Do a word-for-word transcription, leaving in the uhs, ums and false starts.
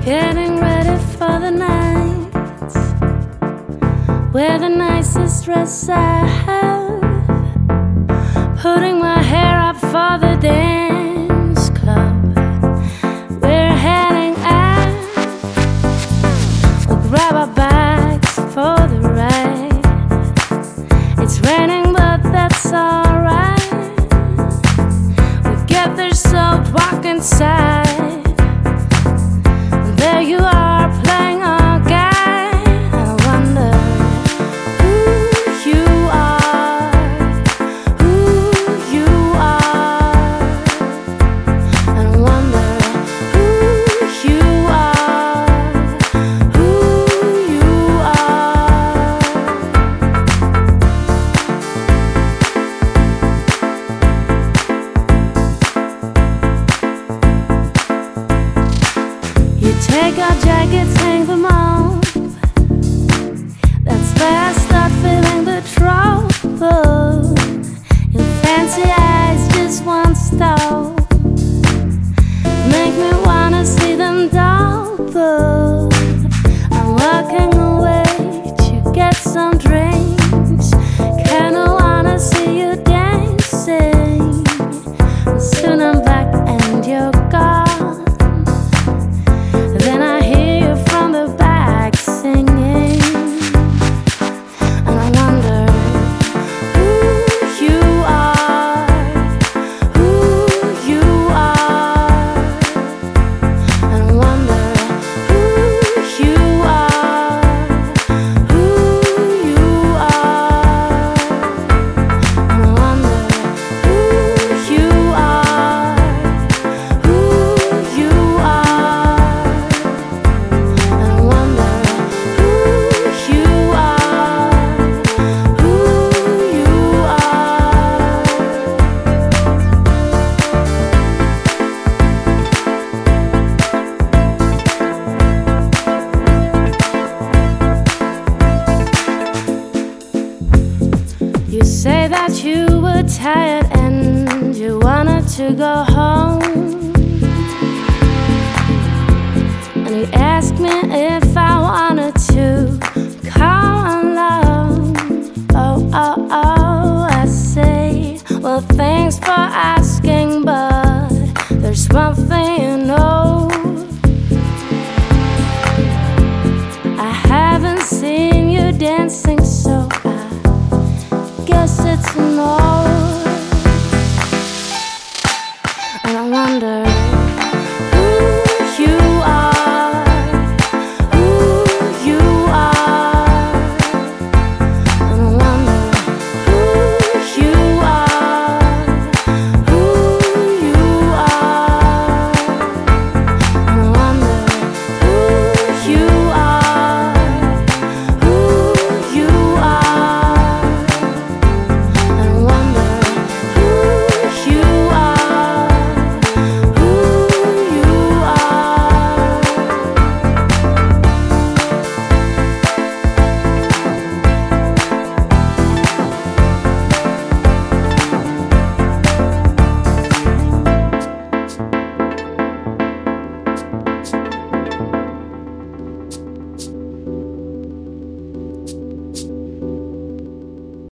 Getting ready for the night. Wear the nicest dress I have. Putting my hair up for the dance club. We're heading out. We'll grab our bags for the ride. It's raining but that's alright. We get there so walk inside. There you are playing our guy. I wonder who you are, who you are. I wonder who you are, who you are. You take our jackets, hang them up. That's where I start feeling the trouble. Your fancy eyes just won't stop. Make me wanna see them double. I'm walking away to get some drinks. Kinda wanna see you dancing. Soon I'm back and you're gone. Then I hear you from the back singing. And I wonder who you are, who you are. And I wonder who you are, who you are. And I wonder who you are, who you are. And I wonder who you are, who you are. You say that you were tired and you wanted to go home. And you asked me if I wanted to come along. Oh, oh, oh, I say, well, thanks for asking, but there's one thing